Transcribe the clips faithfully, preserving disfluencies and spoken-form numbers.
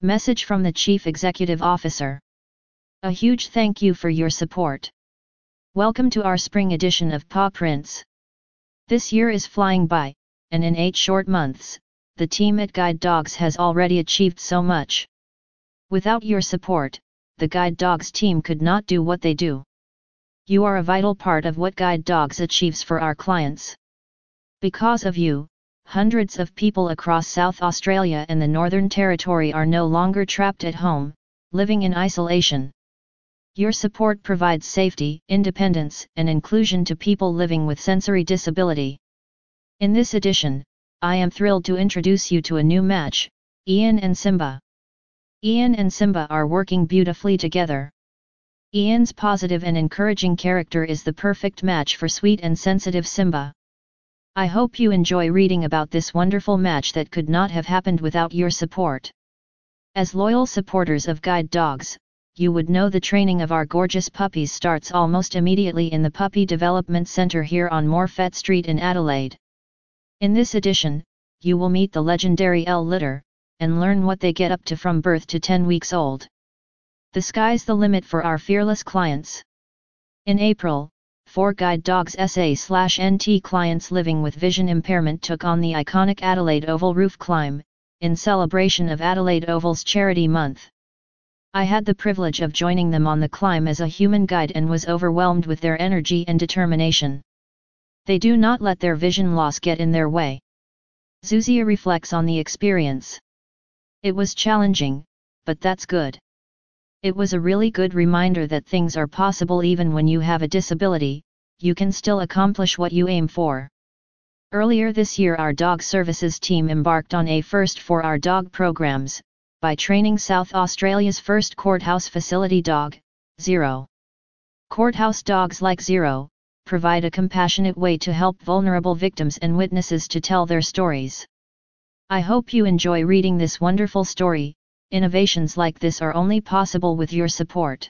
Message from the Chief Executive Officer. A huge thank you for your support. Welcome to our spring edition of Paw Prints. This year is flying by, and in eight short months, the team at Guide Dogs has already achieved so much. Without your support, the Guide Dogs team could not do what they do. You are a vital part of what Guide Dogs achieves for our clients. Because of you, hundreds of people across South Australia and the Northern Territory are no longer trapped at home, living in isolation. Your support provides safety, independence, and inclusion to people living with sensory disability. In this edition, I am thrilled to introduce you to a new match, Ian and Simba. Ian and Simba are working beautifully together. Ian's positive and encouraging character is the perfect match for sweet and sensitive Simba. I hope you enjoy reading about this wonderful match that could not have happened without your support. As loyal supporters of Guide Dogs, you would know the training of our gorgeous puppies starts almost immediately in the Puppy Development Centre here on Morfett Street in Adelaide. In this edition, you will meet the legendary L litter, and learn what they get up to from birth to ten weeks old. The sky's the limit for our fearless clients. In April, four Guide Dogs S A N T clients living with vision impairment took on the iconic Adelaide Oval roof climb, in celebration of Adelaide Oval's Charity Month. I had the privilege of joining them on the climb as a human guide and was overwhelmed with their energy and determination. They do not let their vision loss get in their way. Zuzia reflects on the experience. It was challenging, but that's good. It was a really good reminder that things are possible even when you have a disability, you can still accomplish what you aim for. Earlier this year our dog services team embarked on a first for our dog programs, by training South Australia's first courthouse facility dog, Zero. Courthouse dogs like Zero, provide a compassionate way to help vulnerable victims and witnesses to tell their stories. I hope you enjoy reading this wonderful story. Innovations like this are only possible with your support.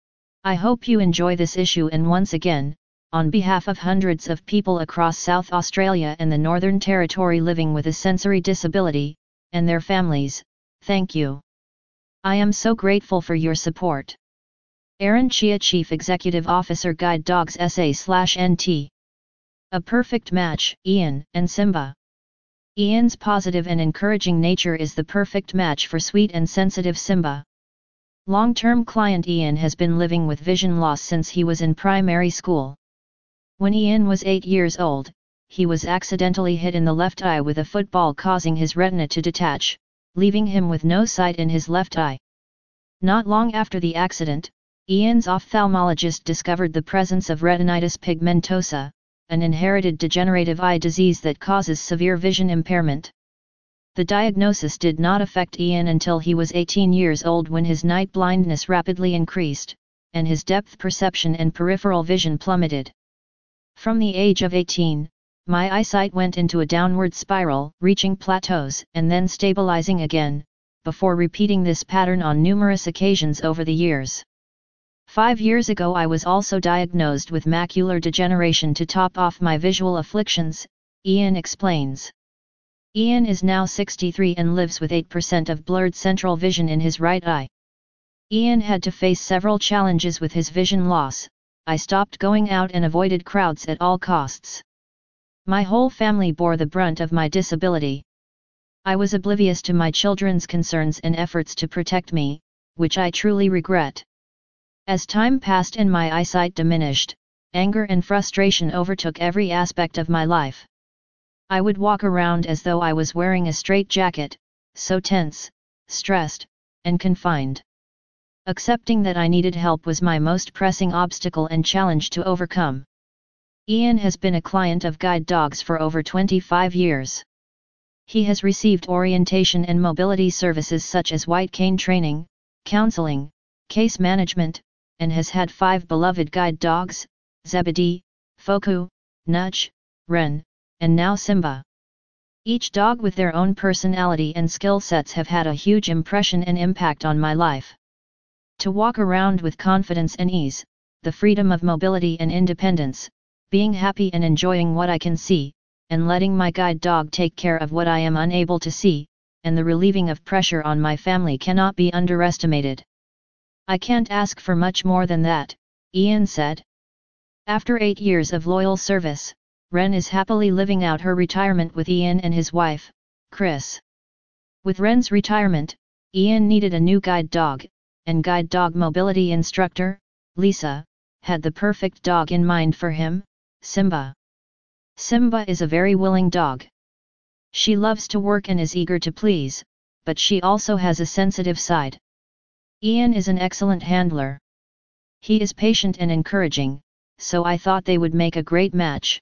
I hope you enjoy this issue, and once again, on behalf of hundreds of people across South Australia and the Northern Territory living with a sensory disability, and their families, thank you. I am so grateful for your support. Aaron Chia, Chief Executive Officer, Guide Dogs S A N T. A perfect match, Ian and Simba. Ian's positive and encouraging nature is the perfect match for sweet and sensitive Simba. Long-term client Ian has been living with vision loss since he was in primary school. When Ian was eight years old, he was accidentally hit in the left eye with a football, causing his retina to detach, leaving him with no sight in his left eye. Not long after the accident, Ian's ophthalmologist discovered the presence of retinitis pigmentosa, an inherited degenerative eye disease that causes severe vision impairment. The diagnosis did not affect Ian until he was eighteen years old, when his night blindness rapidly increased, and his depth perception and peripheral vision plummeted. From the age of eighteen, my eyesight went into a downward spiral, reaching plateaus and then stabilizing again, before repeating this pattern on numerous occasions over the years. Five years ago I was also diagnosed with macular degeneration to top off my visual afflictions, Ian explains. Ian is now sixty-three and lives with eight percent of blurred central vision in his right eye. Ian had to face several challenges with his vision loss. I stopped going out and avoided crowds at all costs. My whole family bore the brunt of my disability. I was oblivious to my children's concerns and efforts to protect me, which I truly regret. As time passed and my eyesight diminished, anger and frustration overtook every aspect of my life. I would walk around as though I was wearing a straitjacket, so tense, stressed, and confined. Accepting that I needed help was my most pressing obstacle and challenge to overcome. Ian has been a client of Guide Dogs for over twenty-five years. He has received orientation and mobility services such as white cane training, counseling, case management, and has had five beloved guide dogs, Zebedee, Foku, Nudge, Ren, and now Simba. Each dog with their own personality and skill sets have had a huge impression and impact on my life. To walk around with confidence and ease, the freedom of mobility and independence, being happy and enjoying what I can see, and letting my guide dog take care of what I am unable to see, and the relieving of pressure on my family cannot be underestimated. I can't ask for much more than that, Ian said. After eight years of loyal service, Ren is happily living out her retirement with Ian and his wife, Chris. With Ren's retirement, Ian needed a new guide dog, and guide dog mobility instructor, Lisa, had the perfect dog in mind for him, Simba. Simba is a very willing dog. She loves to work and is eager to please, but she also has a sensitive side. Ian is an excellent handler. He is patient and encouraging, so I thought they would make a great match.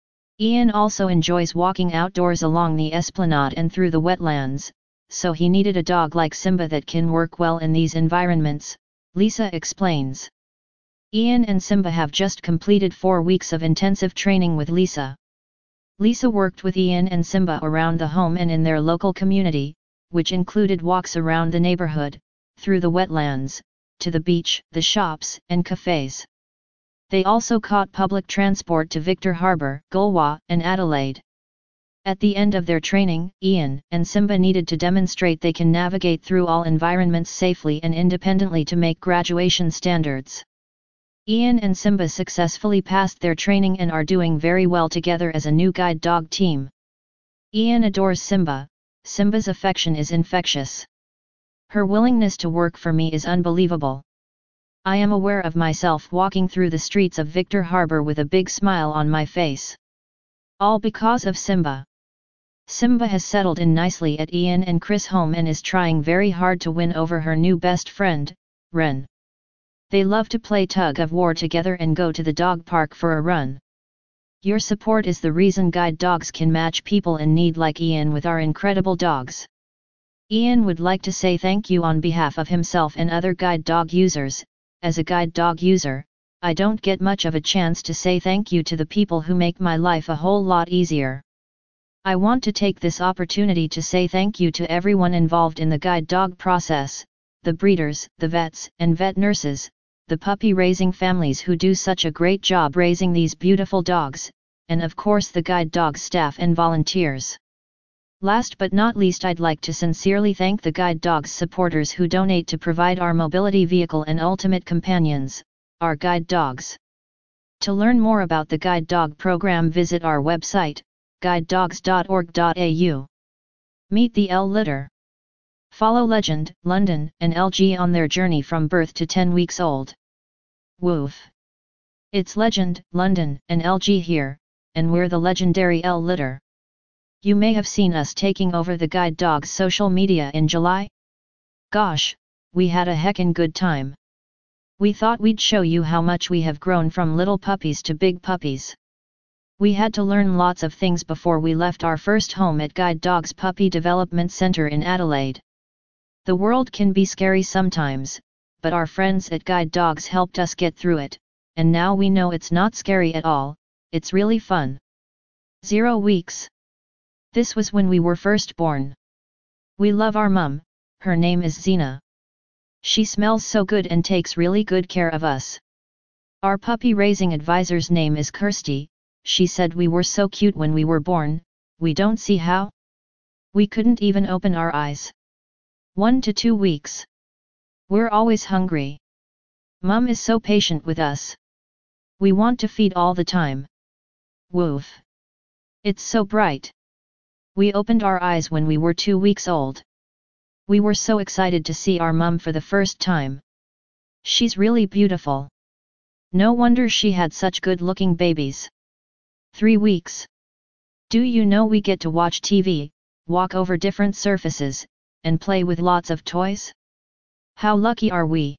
Ian also enjoys walking outdoors along the esplanade and through the wetlands, so he needed a dog like Simba that can work well in these environments, Lisa explains. Ian and Simba have just completed four weeks of intensive training with Lisa. Lisa worked with Ian and Simba around the home and in their local community, which included walks around the neighborhood, through the wetlands, to the beach, the shops, and cafes. They also caught public transport to Victor Harbor, Goolwa, and Adelaide. At the end of their training, Ian and Simba needed to demonstrate they can navigate through all environments safely and independently to make graduation standards. Ian and Simba successfully passed their training and are doing very well together as a new guide dog team. Ian adores Simba. Simba's affection is infectious. Her willingness to work for me is unbelievable. I am aware of myself walking through the streets of Victor Harbor with a big smile on my face. All because of Simba. Simba has settled in nicely at Ian and Chris' home and is trying very hard to win over her new best friend, Ren. They love to play tug of war together and go to the dog park for a run. Your support is the reason guide dogs can match people in need like Ian with our incredible dogs. Ian would like to say thank you on behalf of himself and other guide dog users. As a guide dog user, I don't get much of a chance to say thank you to the people who make my life a whole lot easier. I want to take this opportunity to say thank you to everyone involved in the guide dog process, the breeders, the vets and vet nurses, the puppy raising families who do such a great job raising these beautiful dogs, and of course the guide dog staff and volunteers. Last but not least, I'd like to sincerely thank the guide dogs supporters who donate to provide our mobility vehicle and ultimate companions, our guide dogs. To learn more about the guide dog program, visit our website, guide dogs dot org dot A U. Meet the L litter. Follow Legend, London, and L G on their journey from birth to ten weeks old. Woof! It's Legend, London, and L G here, and we're the legendary L litter. You may have seen us taking over the guide dog's social media in July. Gosh, we had a heckin' good time. We thought we'd show you how much we have grown from little puppies to big puppies. We had to learn lots of things before we left our first home at Guide Dogs Puppy Development Centre in Adelaide. The world can be scary sometimes, but our friends at Guide Dogs helped us get through it, and now we know it's not scary at all, it's really fun. Zero weeks. This was when we were first born. We love our mum, her name is Zena. She smells so good and takes really good care of us. Our puppy raising advisor's name is Kirsty. She said we were so cute when we were born, we don't see how. We couldn't even open our eyes. One to two weeks. We're always hungry. Mum is so patient with us. We want to feed all the time. Woof! It's so bright. We opened our eyes when we were two weeks old. We were so excited to see our mum for the first time. She's really beautiful. No wonder she had such good-looking babies. Three weeks. Do you know we get to watch T V, walk over different surfaces, and play with lots of toys? How lucky are we?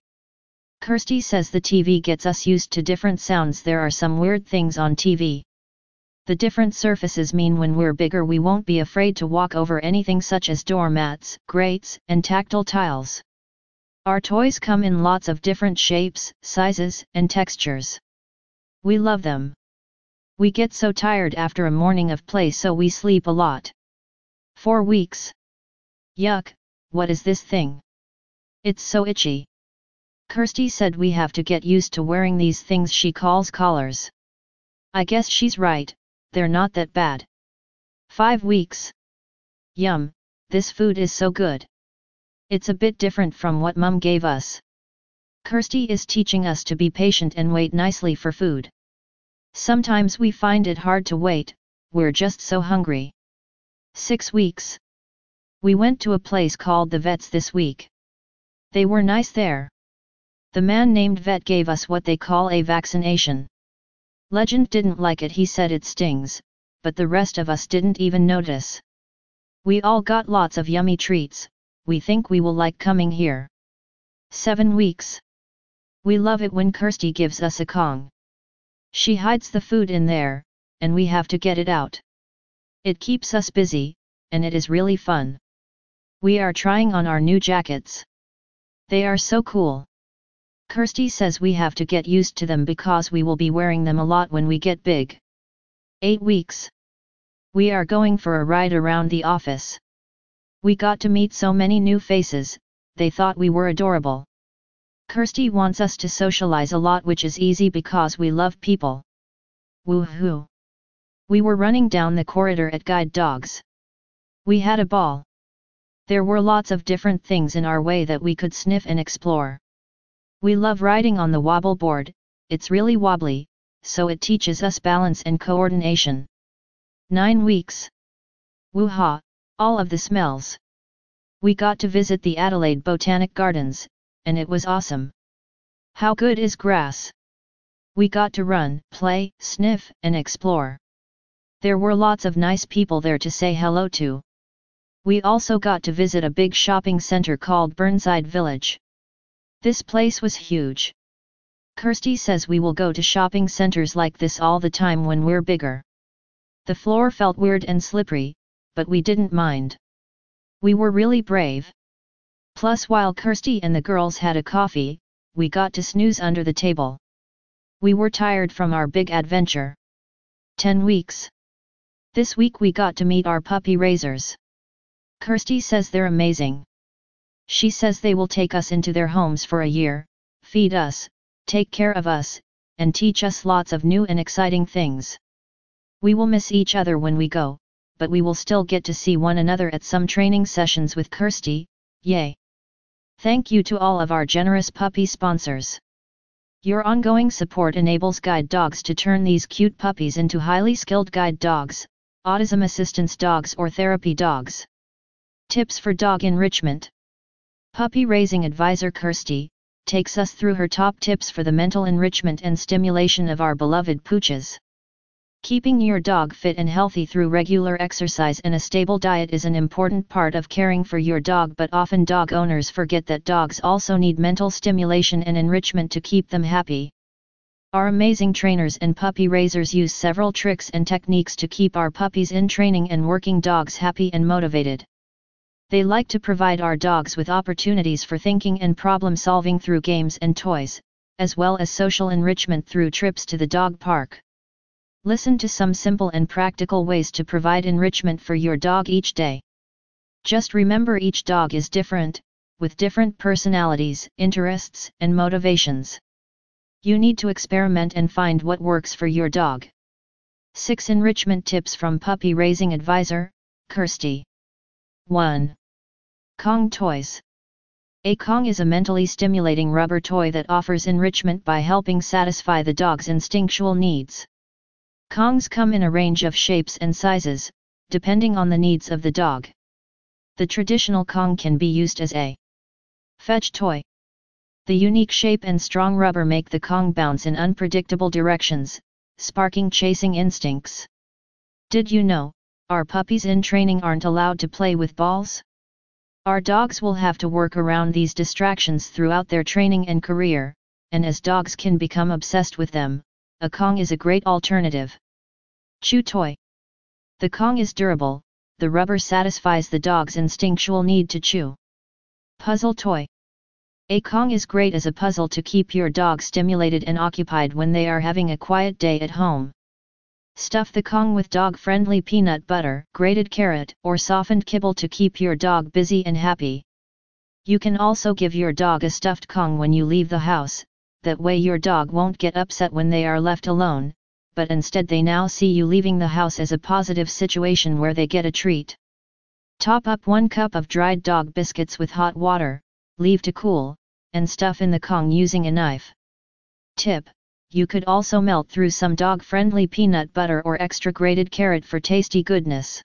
Kirsty says the T V gets us used to different sounds. There are some weird things on T V. The different surfaces mean when we're bigger we won't be afraid to walk over anything such as doormats, grates, and tactile tiles. Our toys come in lots of different shapes, sizes, and textures. We love them. We get so tired after a morning of play, so we sleep a lot. Four weeks. Yuck, what is this thing? It's so itchy. Kirsty said we have to get used to wearing these things she calls collars. I guess she's right, they're not that bad. Five weeks. Yum, this food is so good. It's a bit different from what Mum gave us. Kirsty is teaching us to be patient and wait nicely for food. Sometimes we find it hard to wait, we're just so hungry. Six weeks. We went to a place called the Vets this week. They were nice there. The man named Vet gave us what they call a vaccination. Legend didn't like it, he said it stings, but the rest of us didn't even notice. We all got lots of yummy treats, we think we will like coming here. Seven weeks. We love it when Kirsty gives us a Kong. She hides the food in there, and we have to get it out. It keeps us busy, and it is really fun. We are trying on our new jackets. They are so cool. Kirsty says we have to get used to them because we will be wearing them a lot when we get big. Eight weeks. We are going for a ride around the office. We got to meet so many new faces, they thought we were adorable. Kirsty wants us to socialize a lot, which is easy because we love people. Woohoo! We were running down the corridor at Guide Dogs. We had a ball. There were lots of different things in our way that we could sniff and explore. We love riding on the wobble board, it's really wobbly, so it teaches us balance and coordination. Nine weeks. Woo-ha, all of the smells. We got to visit the Adelaide Botanic Gardens, and it was awesome. How good is grass? We got to run, play, sniff, and explore. There were lots of nice people there to say hello to. We also got to visit a big shopping center called Burnside Village. This place was huge. Kirsty says we will go to shopping centers like this all the time when we're bigger. The floor felt weird and slippery, but we didn't mind. We were really brave. Plus, while Kirsty and the girls had a coffee, we got to snooze under the table. We were tired from our big adventure. Ten weeks. This week we got to meet our puppy raisers. Kirsty says they're amazing. She says they will take us into their homes for a year, feed us, take care of us, and teach us lots of new and exciting things. We will miss each other when we go, but we will still get to see one another at some training sessions with Kirsty, yay! Thank you to all of our generous puppy sponsors. Your ongoing support enables Guide Dogs to turn these cute puppies into highly skilled guide dogs, autism assistance dogs or therapy dogs. Tips for dog enrichment. Puppy raising advisor Kirsty takes us through her top tips for the mental enrichment and stimulation of our beloved pooches. Keeping your dog fit and healthy through regular exercise and a stable diet is an important part of caring for your dog, but often dog owners forget that dogs also need mental stimulation and enrichment to keep them happy. Our amazing trainers and puppy raisers use several tricks and techniques to keep our puppies in training and working dogs happy and motivated. They like to provide our dogs with opportunities for thinking and problem solving through games and toys, as well as social enrichment through trips to the dog park. Listen to some simple and practical ways to provide enrichment for your dog each day. Just remember, each dog is different, with different personalities, interests, and motivations. You need to experiment and find what works for your dog. six Enrichment tips from Puppy Raising Advisor, Kirsty. one. Kong Toys. A Kong is a mentally stimulating rubber toy that offers enrichment by helping satisfy the dog's instinctual needs. Kongs come in a range of shapes and sizes, depending on the needs of the dog. The traditional Kong can be used as a fetch toy. The unique shape and strong rubber make the Kong bounce in unpredictable directions, sparking chasing instincts. Did you know, our puppies in training aren't allowed to play with balls? Our dogs will have to work around these distractions throughout their training and career, and as dogs can become obsessed with them, a Kong is a great alternative. Chew toy. The Kong is durable, the rubber satisfies the dog's instinctual need to chew. Puzzle toy. A Kong is great as a puzzle to keep your dog stimulated and occupied when they are having a quiet day at home. Stuff the Kong with dog-friendly peanut butter, grated carrot, or softened kibble to keep your dog busy and happy. You can also give your dog a stuffed Kong when you leave the house, that way your dog won't get upset when they are left alone, but instead they now see you leaving the house as a positive situation where they get a treat. Top up one cup of dried dog biscuits with hot water, leave to cool, and stuff in the Kong using a knife. Tip: you could also melt through some dog-friendly peanut butter or extra grated carrot for tasty goodness.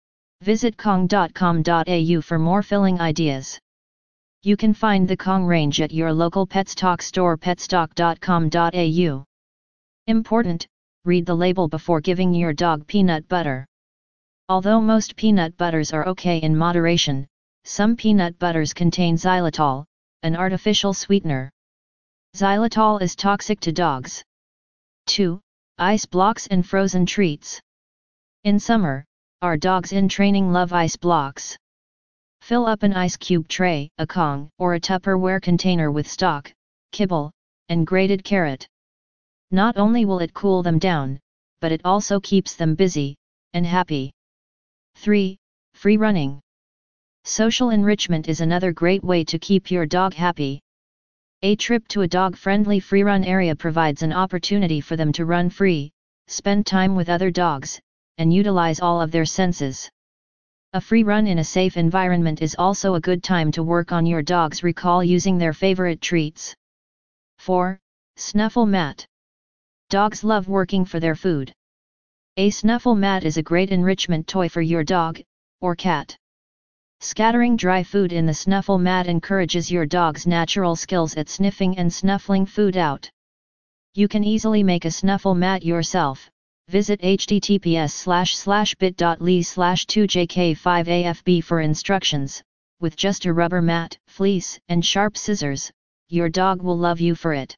Visit kong dot com dot a u for more filling ideas. You can find the Kong range at your local Petstock store petstock dot com dot a u. Important: read the label before giving your dog peanut butter. Although most peanut butters are okay in moderation, some peanut butters contain xylitol, an artificial sweetener. Xylitol is toxic to dogs. two. Ice blocks and frozen treats. In summer, our dogs in training love ice blocks. Fill up an ice cube tray, a Kong, or a Tupperware container with stock, kibble, and grated carrot. Not only will it cool them down, but it also keeps them busy and happy. three. Free running. Social enrichment is another great way to keep your dog happy. A trip to a dog-friendly free run area provides an opportunity for them to run free, spend time with other dogs, and utilize all of their senses. A free run in a safe environment is also a good time to work on your dog's recall using their favorite treats. four. Snuffle mat. Dogs love working for their food. A snuffle mat is a great enrichment toy for your dog, or cat. Scattering dry food in the snuffle mat encourages your dog's natural skills at sniffing and snuffling food out. You can easily make a snuffle mat yourself. Visit h t t p s slash slash bit dot l y slash two j k five a f b for instructions. With just a rubber mat, fleece, and sharp scissors, your dog will love you for it.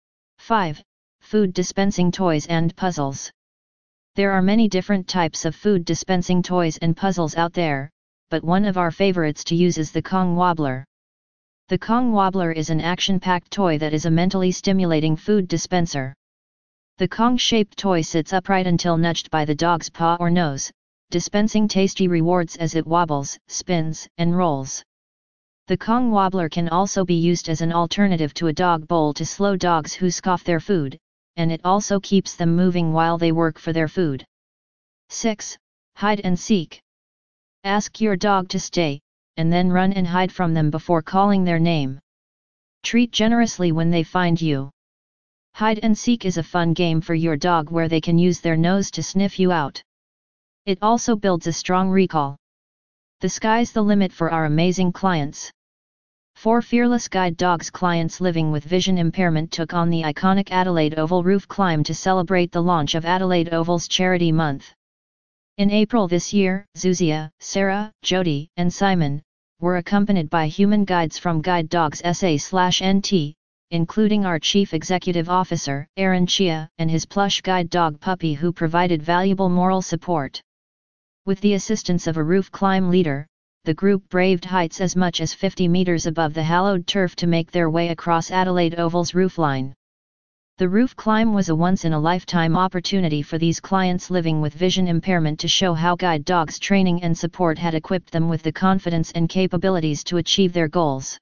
five. Food dispensing toys and puzzles. There are many different types of food dispensing toys and puzzles out there, but one of our favorites to use is the Kong Wobbler. The Kong Wobbler is an action-packed toy that is a mentally stimulating food dispenser. The Kong-shaped toy sits upright until nudged by the dog's paw or nose, dispensing tasty rewards as it wobbles, spins, and rolls. The Kong Wobbler can also be used as an alternative to a dog bowl to slow dogs who scoff their food, and it also keeps them moving while they work for their food. six. Hide and seek. Ask your dog to stay, and then run and hide from them before calling their name. Treat generously when they find you. Hide and seek is a fun game for your dog where they can use their nose to sniff you out. It also builds a strong recall. The sky's the limit for our amazing clients. Four fearless guide dogs clients living with vision impairment took on the iconic Adelaide Oval roof climb to celebrate the launch of Adelaide Oval's Charity Month. In April this year, Zuzia, Sarah, Jody, and Simon were accompanied by human guides from Guide Dogs S A N T, including our Chief Executive Officer, Aaron Chia, and his plush guide dog Puppy, who provided valuable moral support. With the assistance of a roof climb leader, the group braved heights as much as fifty meters above the hallowed turf to make their way across Adelaide Oval's roofline. The roof climb was a once-in-a-lifetime opportunity for these clients living with vision impairment to show how guide dogs training and support had equipped them with the confidence and capabilities to achieve their goals.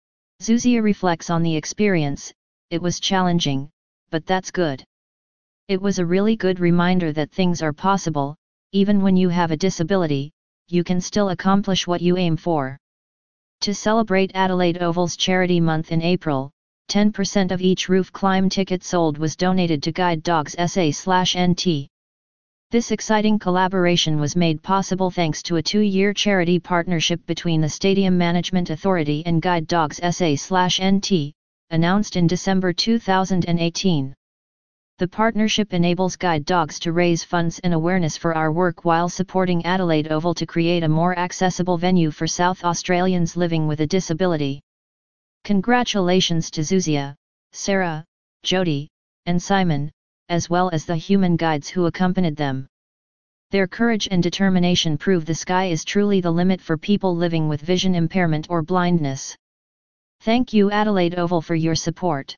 Zuzia reflects on the experience. It was challenging, but that's good. It was a really good reminder that things are possible, even when you have a disability, you can still accomplish what you aim for. To celebrate Adelaide Oval's Charity Month in April, ten percent of each roof climb ticket sold was donated to Guide Dogs S A N T. This exciting collaboration was made possible thanks to a two-year charity partnership between the Stadium Management Authority and Guide Dogs S A N T, announced in December two thousand eighteen. The partnership enables guide dogs to raise funds and awareness for our work while supporting Adelaide Oval to create a more accessible venue for South Australians living with a disability. Congratulations to Zuzia, Sarah, Jody, and Simon, as well as the human guides who accompanied them. Their courage and determination prove the sky is truly the limit for people living with vision impairment or blindness. Thank you Adelaide Oval for your support.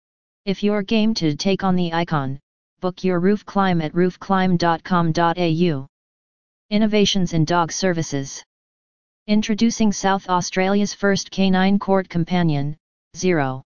If you're game to take on the icon, book your roof climb at roof climb dot com dot a u. Innovations in Dog Services. Introducing South Australia's first canine court companion, Zero.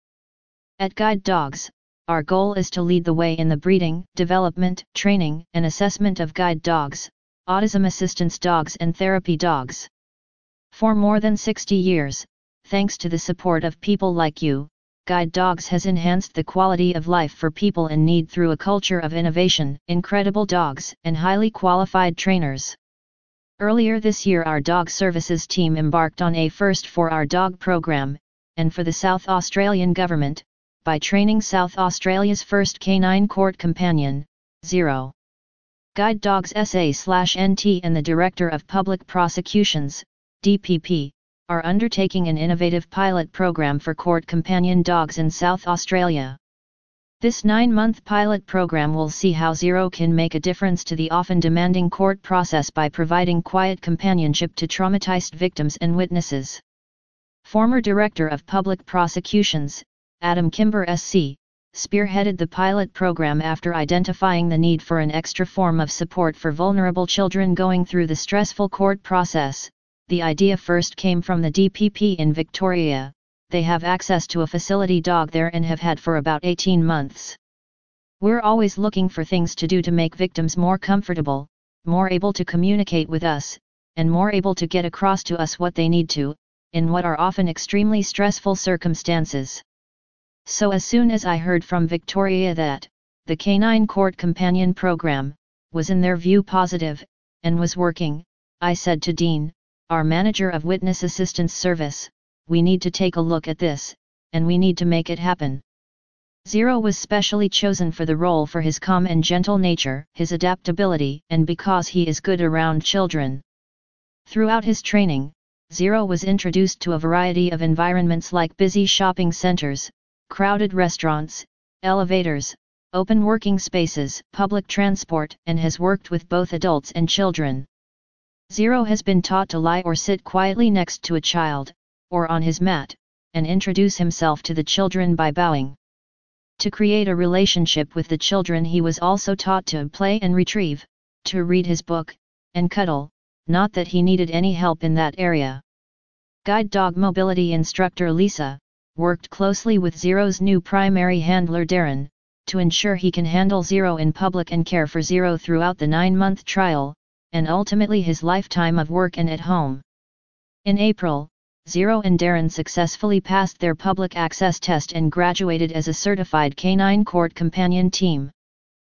At Guide Dogs, our goal is to lead the way in the breeding, development, training, and assessment of guide dogs, autism assistance dogs and therapy dogs. For more than sixty years, thanks to the support of people like you, Guide Dogs has enhanced the quality of life for people in need through a culture of innovation, incredible dogs, and highly qualified trainers. Earlier this year our dog services team embarked on a first for our dog program, and for the South Australian government, by training South Australia's first canine court companion, Zero. Guide Dogs S A N T and the Director of Public Prosecutions, D P P, are undertaking an innovative pilot program for court companion dogs in South Australia. This nine-month pilot program will see how Zero can make a difference to the often demanding court process by providing quiet companionship to traumatized victims and witnesses. Former Director of Public Prosecutions, Adam Kimber S C, spearheaded the pilot program after identifying the need for an extra form of support for vulnerable children going through the stressful court process. The idea first came from the D P P in Victoria. They have access to a facility dog there and have had for about eighteen months. We're always looking for things to do to make victims more comfortable, more able to communicate with us, and more able to get across to us what they need to, in what are often extremely stressful circumstances. So as soon as I heard from Victoria that, the Canine Court Companion Program, was in their view positive, and was working, I said to Dean, our manager of Witness Assistance Service, we need to take a look at this, and we need to make it happen. Zero was specially chosen for the role for his calm and gentle nature, his adaptability, and because he is good around children. Throughout his training, Zero was introduced to a variety of environments like busy shopping centers, crowded restaurants, elevators, open working spaces, public transport, and has worked with both adults and children. Zero has been taught to lie or sit quietly next to a child, or on his mat, and introduce himself to the children by bowing. To create a relationship with the children he was also taught to play and retrieve, to read his book, and cuddle, not that he needed any help in that area. Guide dog mobility instructor Lisa, worked closely with Zero's new primary handler Darren, to ensure he can handle Zero in public and care for Zero throughout the nine-month trial, and ultimately his lifetime of work and at home. In April, Zero and Darren successfully passed their public access test and graduated as a certified canine court companion team.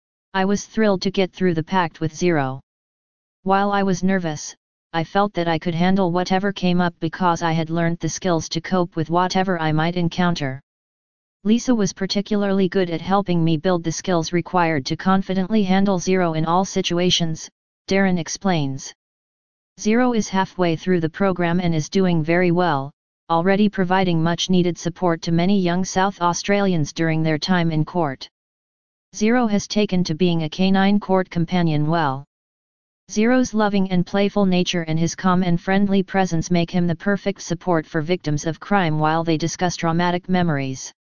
I was thrilled to get through the pact with Zero. While I was nervous, I felt that I could handle whatever came up because I had learned the skills to cope with whatever I might encounter. Lisa was particularly good at helping me build the skills required to confidently handle Zero in all situations, Darren explains. Zero is halfway through the program and is doing very well, already providing much-needed support to many young South Australians during their time in court. Zero has taken to being a canine court companion well. Zero's loving and playful nature and his calm and friendly presence make him the perfect support for victims of crime while they discuss traumatic memories.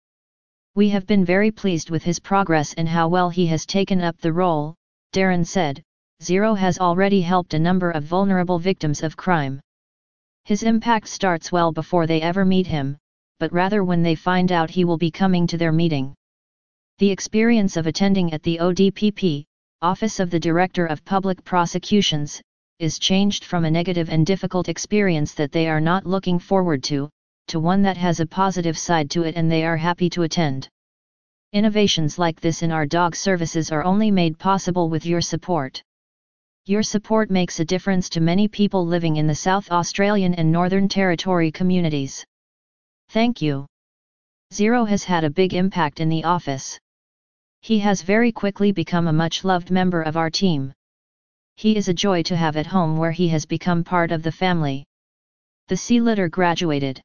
We have been very pleased with his progress and how well he has taken up the role, Darren said. Zero has already helped a number of vulnerable victims of crime. His impact starts well before they ever meet him, but rather when they find out he will be coming to their meeting. The experience of attending at the O D P P, Office of the Director of Public Prosecutions, is changed from a negative and difficult experience that they are not looking forward to, to one that has a positive side to it and they are happy to attend. Innovations like this in our dog services are only made possible with your support. Your support makes a difference to many people living in the South Australian and Northern Territory communities. Thank you. Zero has had a big impact in the office. He has very quickly become a much-loved member of our team. He is a joy to have at home where he has become part of the family. The Sea Litter graduated.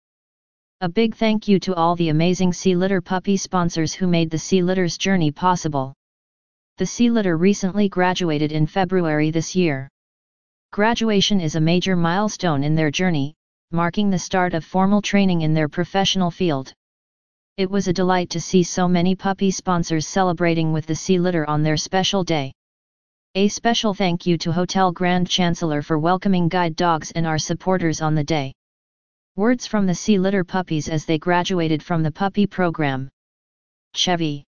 A big thank you to all the amazing Sea Litter puppy sponsors who made the Sea Litter's journey possible. The Sea Litter recently graduated in February this year. Graduation is a major milestone in their journey, marking the start of formal training in their professional field. It was a delight to see so many puppy sponsors celebrating with the Sea Litter on their special day. A special thank you to Hotel Grand Chancellor for welcoming Guide Dogs and our supporters on the day. Words from the Sea Litter puppies as they graduated from the puppy program. Chevy.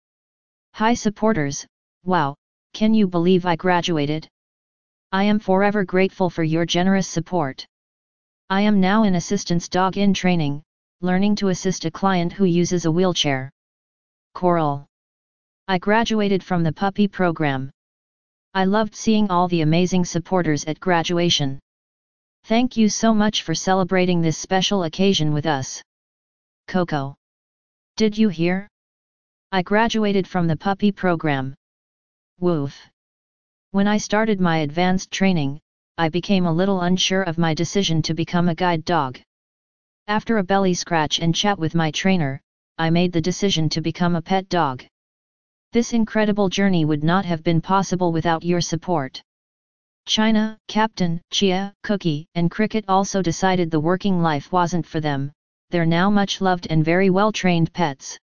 Hi supporters, wow, can you believe I graduated? I am forever grateful for your generous support. I am now an assistance dog in training, learning to assist a client who uses a wheelchair. Coral. I graduated from the puppy program. I loved seeing all the amazing supporters at graduation. Thank you so much for celebrating this special occasion with us. Coco. Did you hear? I graduated from the puppy program. Woof. When I started my advanced training, I became a little unsure of my decision to become a guide dog. After a belly scratch and chat with my trainer, I made the decision to become a pet dog. This incredible journey would not have been possible without your support. China, Captain, Chia, Cookie, and Cricket also decided the working life wasn't for them. They're now much loved and very well trained pets.